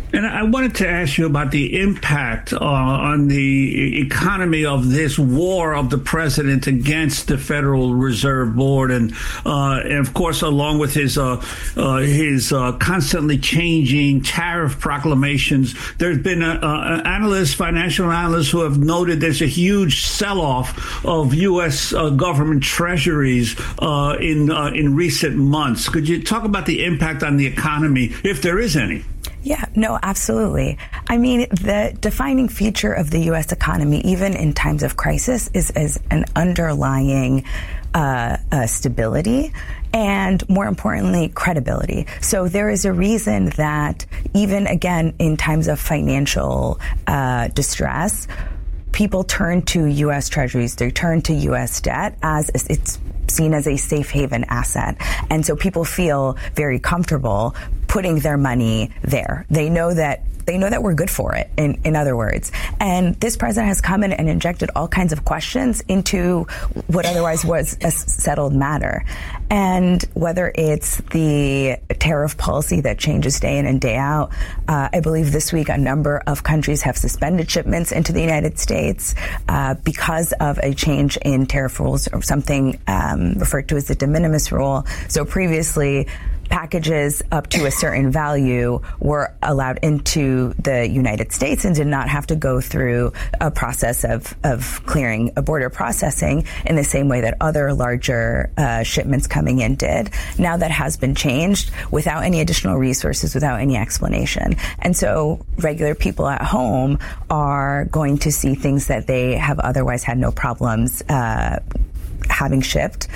And I wanted to ask you about the impact on the economy of this war of the president against the Federal Reserve Board, and of course, along with his constantly changing tariff proclamations. There's been financial analysts, who have noted there's a huge sell-off of U.S. Government treasuries in recent months. Could you talk about the impact on the economy, if there is any? Yeah, no, absolutely. I mean, the defining feature of the U.S. economy, even in times of crisis, is an underlying stability and, more importantly, credibility. So there is a reason that even, again, in times of financial distress, people turn to U.S. treasuries, they turn to U.S. debt as it's seen as a safe haven asset. And so people feel very comfortable putting their money there. They know that we're good for it, in other words. And this president has come in and injected all kinds of questions into what otherwise was a settled matter. And whether it's the tariff policy that changes day in and day out, I believe this week a number of countries have suspended shipments into the United States because of a change in tariff rules, or something referred to as the de minimis rule. So previously, packages up to a certain value were allowed into the United States and did not have to go through a process of clearing a border processing in the same way that other larger shipments coming in did. Now that has been changed without any additional resources, without any explanation. And so regular people at home are going to see things that they have otherwise had no problems having shipped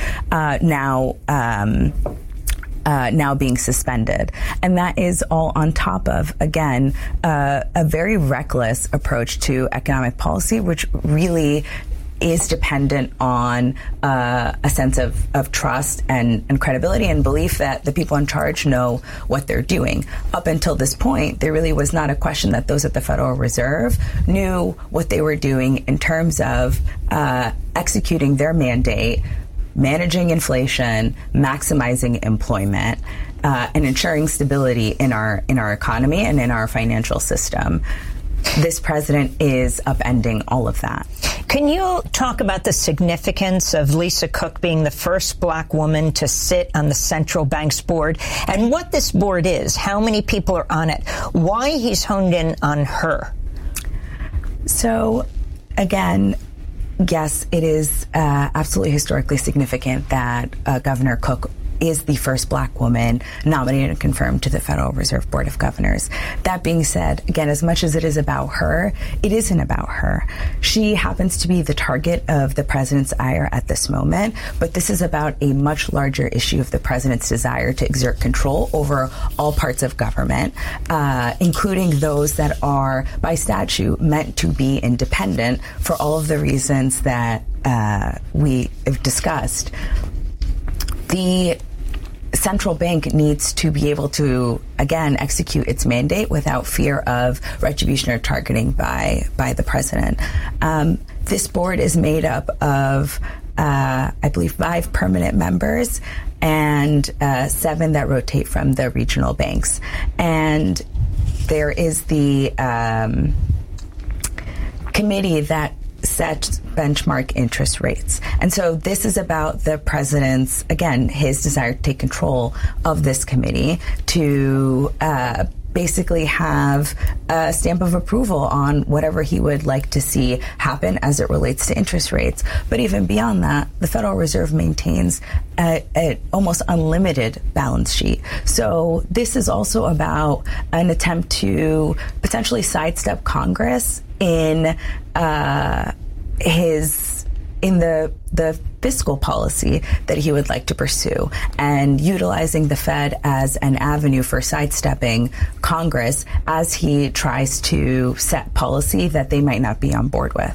now being suspended. And that is all on top of, again, a very reckless approach to economic policy, which really is dependent on a sense of trust and credibility and belief that the people in charge know what they're doing. Up until this point, there really was not a question that those at the Federal Reserve knew what they were doing in terms of executing their mandate, managing inflation, maximizing employment, and ensuring stability in our economy and in our financial system. This president is upending all of that. Can you talk about the significance of Lisa Cook being the first black woman to sit on the central bank's board, and what this board is, how many people are on it, why he's honed in on her? So, again, yes, it is absolutely historically significant that Governor Cook is the first black woman nominated and confirmed to the Federal Reserve Board of Governors. That being said, again, as much as it is about her, it isn't about her. She happens to be the target of the president's ire at this moment, but this is about a much larger issue of the president's desire to exert control over all parts of government, including those that are, by statute, meant to be independent for all of the reasons that we have discussed. The central bank needs to be able to, again, execute its mandate without fear of retribution or targeting by the president. This board is made up of, I believe, 5 permanent members and 7 that rotate from the regional banks. And there is the committee that sets benchmark interest rates. And so this is about the president's, again, his desire to take control of this committee to basically have a stamp of approval on whatever he would like to see happen as it relates to interest rates. But even beyond that, the Federal Reserve maintains an almost unlimited balance sheet. So this is also about an attempt to potentially sidestep Congress in the fiscal policy that he would like to pursue, and utilizing the Fed as an avenue for sidestepping Congress as he tries to set policy that they might not be on board with.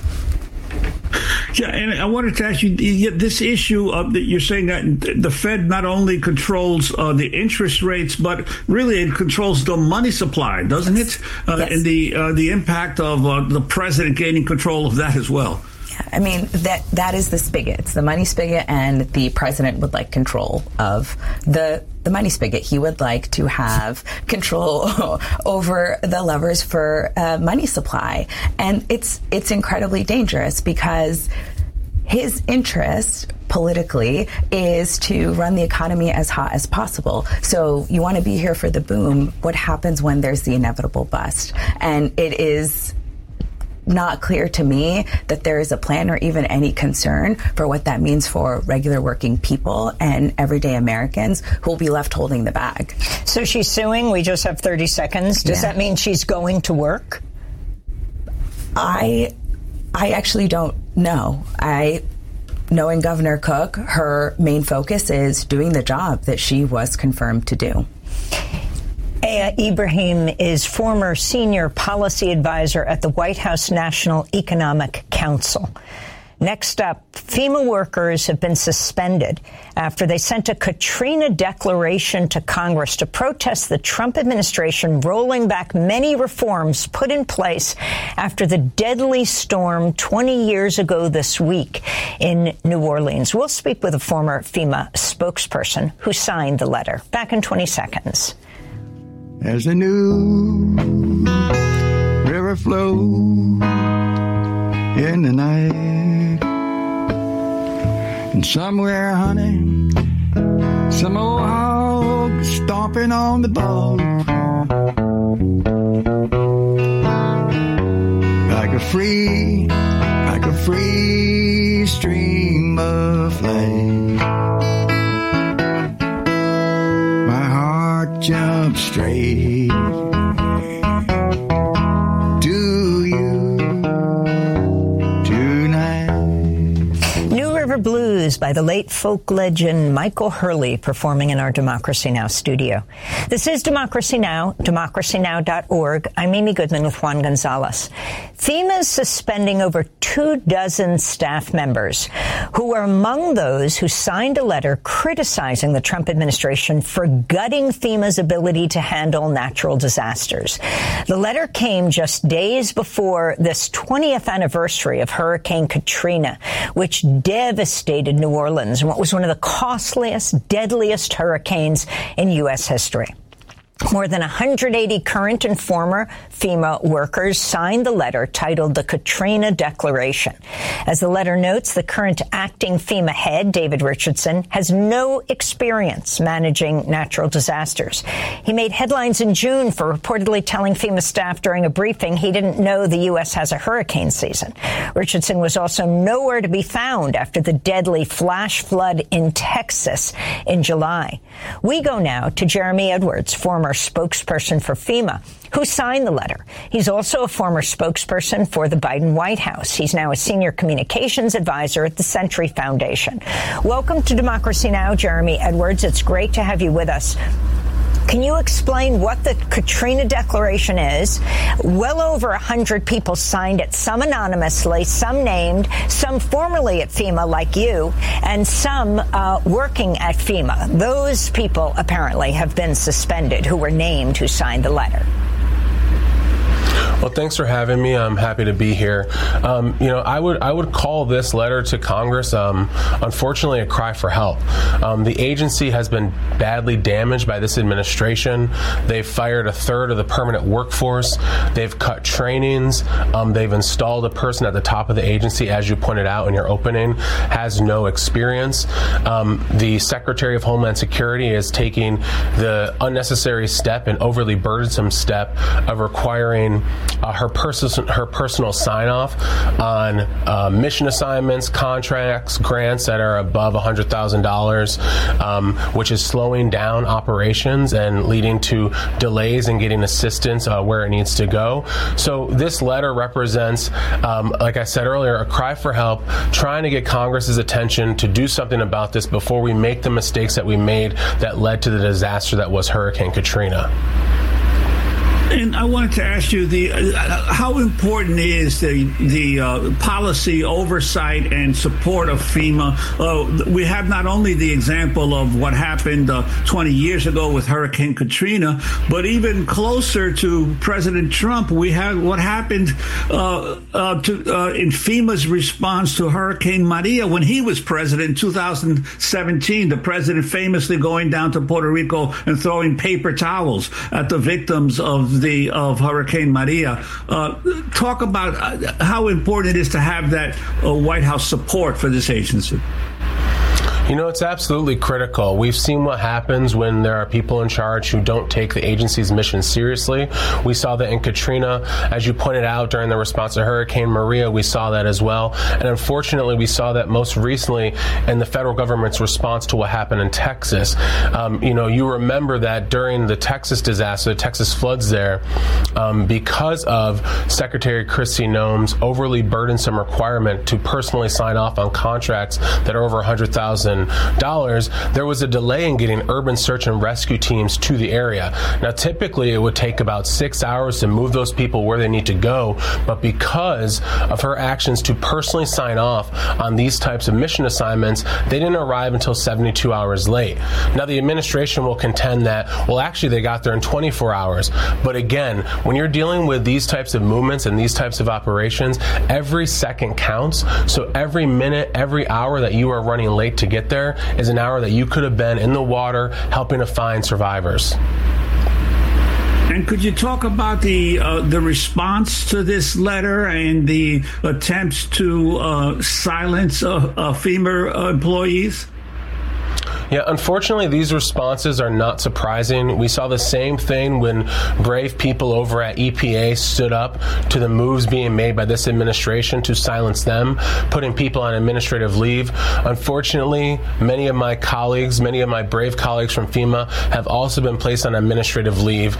Yeah, and I wanted to ask you, this issue of that you're saying that the Fed not only controls the interest rates, but really it controls the money supply, doesn't it? Yes. And the impact of the president gaining control of that as well. I mean, that is the spigot. It's the money spigot, and the president would like control of the money spigot. He would like to have control over the levers for money supply. And it's incredibly dangerous because his interest politically is to run the economy as hot as possible. So you want to be here for the boom. What happens when there's the inevitable bust? And it is not clear to me that there is a plan or even any concern for what that means for regular working people and everyday Americans who will be left holding the bag. So she's suing. We just have 30 seconds. Does that mean she's going to work? I actually don't know. Knowing Governor Cook, her main focus is doing the job that she was confirmed to do. Aya Ibrahim is former senior policy advisor at the White House National Economic Council. Next up, FEMA workers have been suspended after they sent a Katrina declaration to Congress to protest the Trump administration rolling back many reforms put in place after the deadly storm 20 years ago this week in New Orleans. We'll speak with a former FEMA spokesperson who signed the letter. Back in 20 seconds. As a new river flows in the night, and somewhere, honey, some old hog stomping on the bone, like a free stream of flame. My heart jumps straight to you tonight. New River Blues by the late folk legend Michael Hurley performing in our Democracy Now! Studio. This is Democracy Now!, democracynow.org. I'm Amy Goodman with Juan Gonzalez. FEMA is suspending over 24 staff members who are among those who signed a letter criticizing the Trump administration for gutting FEMA's ability to handle natural disasters. The letter came just days before this 20th anniversary of Hurricane Katrina, which devastated New Orleans and what was one of the costliest, deadliest hurricanes in U.S. history. More than 180 current and former FEMA workers signed the letter titled the Katrina Declaration. As the letter notes, the current acting FEMA head, David Richardson, has no experience managing natural disasters. He made headlines in June for reportedly telling FEMA staff during a briefing he didn't know the U.S. has a hurricane season. Richardson was also nowhere to be found after the deadly flash flood in Texas in July. We go now to Jeremy Edwards, former spokesperson for FEMA, who signed the letter. He's also a former spokesperson for the Biden White House. He's now a senior communications advisor at the Century Foundation. Welcome to Democracy Now!, Jeremy Edwards. It's great to have you with us. Can you explain what the Katrina Declaration is? Well over 100 people signed it, some anonymously, some named, some formerly at FEMA like you, and some working at FEMA. Those people apparently have been suspended who were named who signed the letter. Well, thanks for having me. I'm happy to be here. I would call this letter to Congress, unfortunately, a cry for help. The agency has been badly damaged by this administration. They've fired a third of the permanent workforce. They've cut trainings. They've installed a person at the top of the agency, as you pointed out in your opening, has no experience. The Secretary of Homeland Security is taking the unnecessary step and overly burdensome step of requiring her personal sign-off on mission assignments, contracts, grants that are above $100,000, which is slowing down operations and leading to delays in getting assistance where it needs to go. So this letter represents, like I said earlier, a cry for help, trying to get Congress's attention to do something about this before we make the mistakes that we made that led to the disaster that was Hurricane Katrina. And I wanted to ask you how important is the policy oversight and support of FEMA? We have not only the example of what happened 20 years ago with Hurricane Katrina, but even closer to President Trump, we have what happened in FEMA's response to Hurricane Maria when he was president in 2017. The president famously going down to Puerto Rico and throwing paper towels at the victims of Hurricane Maria. Talk about how important it is to have that White House support for this agency. You know, it's absolutely critical. We've seen what happens when there are people in charge who don't take the agency's mission seriously. We saw that in Katrina. As you pointed out, during the response to Hurricane Maria, we saw that as well. And unfortunately, we saw that most recently in the federal government's response to what happened in Texas. You remember that during the Texas disaster, the Texas floods there, because of Secretary Kristi Noem's overly burdensome requirement to personally sign off on contracts that are over $100,000, there was a delay in getting urban search and rescue teams to the area. Now, typically, it would take about 6 hours to move those people where they need to go, but because of her actions to personally sign off on these types of mission assignments, they didn't arrive until 72 hours late. Now, the administration will contend that, well, actually, they got there in 24 hours. But again, when you're dealing with these types of movements and these types of operations, every second counts. So every minute, every hour that you are running late to get there is an hour that you could have been in the water helping to find survivors. And could you talk about the response to this letter and the attempts to silence FEMA employees? Yeah, unfortunately, these responses are not surprising. We saw the same thing when brave people over at EPA stood up to the moves being made by this administration to silence them, putting people on administrative leave. Unfortunately, many of my brave colleagues from FEMA have also been placed on administrative leave.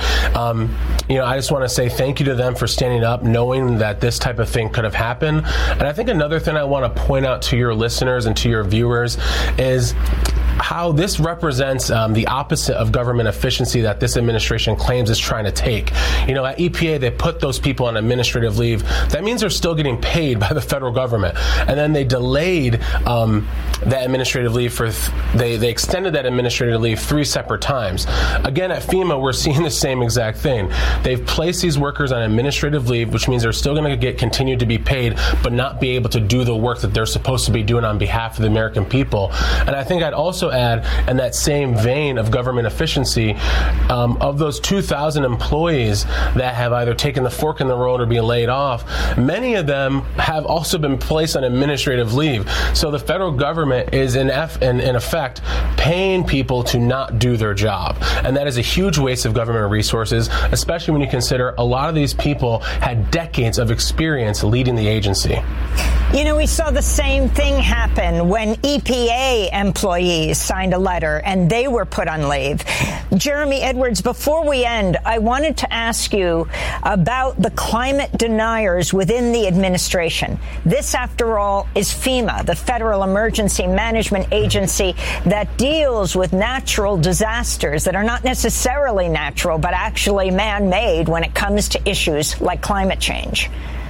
I just want to say thank you to them for standing up, knowing that this type of thing could have happened. And I think another thing I want to point out to your listeners and to your viewers is how this represents the opposite of government efficiency that this administration claims is trying to take. You know, at EPA, they put those people on administrative leave. That means they're still getting paid by the federal government. And then they delayed that administrative leave they extended that administrative leave 3 separate times. Again, at FEMA, we're seeing the same exact thing. They've placed these workers on administrative leave, which means they're still going to continue to be paid, but not be able to do the work that they're supposed to be doing on behalf of the American people. And I think I'd also add, in that same vein of government efficiency, of those 2,000 employees that have either taken the fork in the road or being laid off, many of them have also been placed on administrative leave. So the federal government is in effect paying people to not do their job. And that is a huge waste of government resources, especially when you consider a lot of these people had decades of experience leading the agency. You know, we saw the same thing happen when EPA employees signed a letter and they were put on leave. Jeremy Edwards, before we end, I wanted to ask you about the climate deniers within the administration. This, after all, is FEMA, the Federal Emergency Management Agency that deals with natural disasters that are not necessarily natural, but actually man-made when it comes to issues like climate change.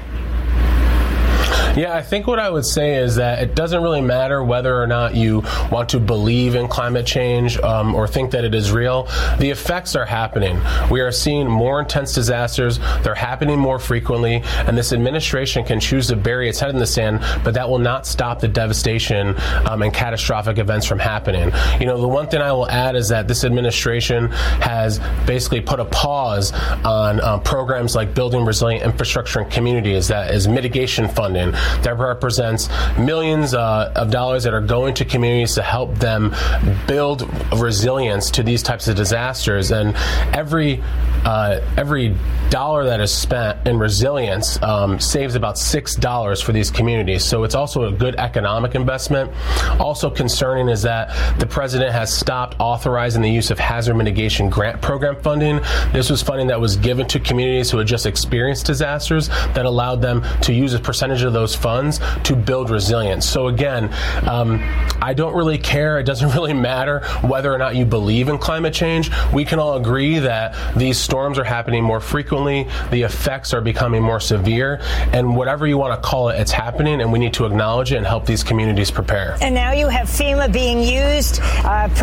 Yeah, I think what I would say is that it doesn't really matter whether or not you want to believe in climate change or think that it is real. The effects are happening. We are seeing more intense disasters. They're happening more frequently, and this administration can choose to bury its head in the sand, but that will not stop the devastation and catastrophic events from happening. You know, the one thing I will add is that this administration has basically put a pause on programs like building resilient infrastructure in communities, that is mitigation funding, that represents millions of dollars that are going to communities to help them build resilience to these types of disasters. And every dollar that is spent in resilience saves about $6 for these communities. So it's also a good economic investment. Also concerning is that the president has stopped authorizing the use of hazard mitigation grant program funding. This was funding that was given to communities who had just experienced disasters that allowed them to use a percentage advantage of those funds to build resilience. So again, I don't really care. It doesn't really matter whether or not you believe in climate change. We can all agree that these storms are happening more frequently, the effects are becoming more severe, and whatever you want to call it, it's happening, and we need to acknowledge it and help these communities prepare. And now you have FEMA being used,